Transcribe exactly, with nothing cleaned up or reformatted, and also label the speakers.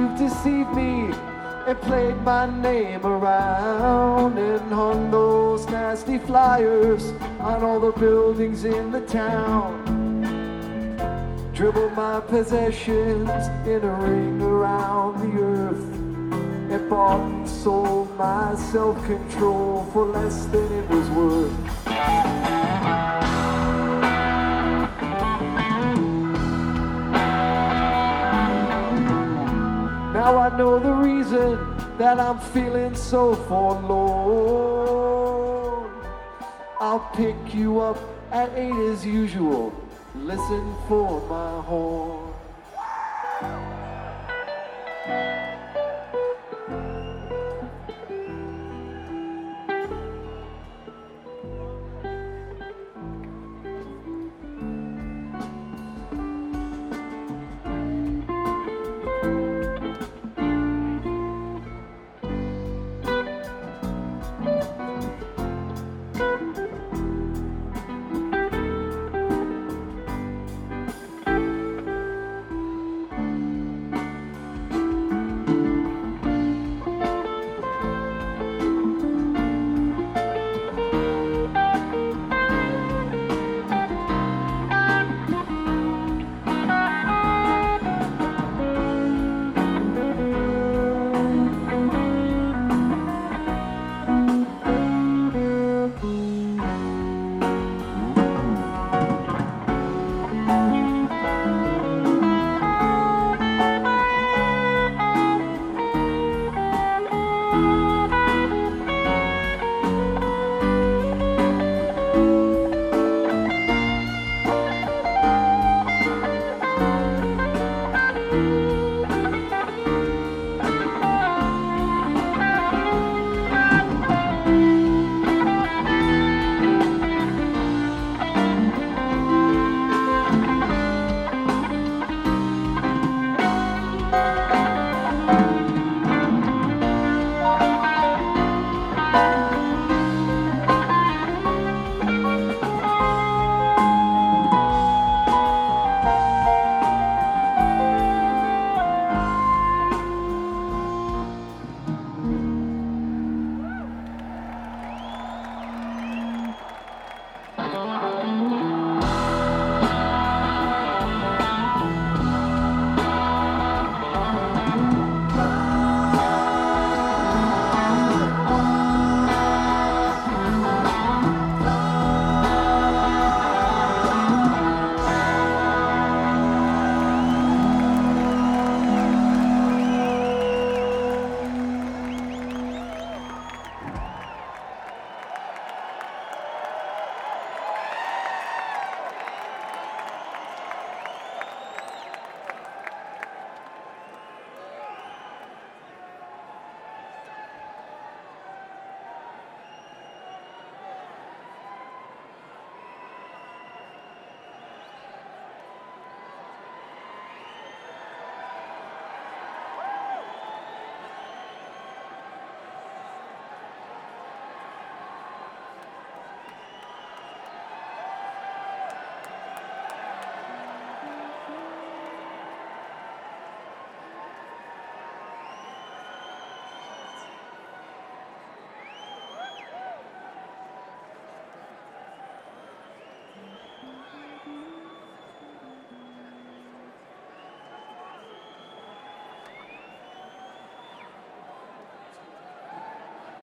Speaker 1: you've deceived me and played my name around and hung those nasty flyers on all the buildings in the town. Dribbled my possessions in a ring around the earth and bought and sold my self-control for less than it was worth. Now I know the reason that I'm feeling so forlorn. I'll pick you up at eight as usual. Listen for my horn.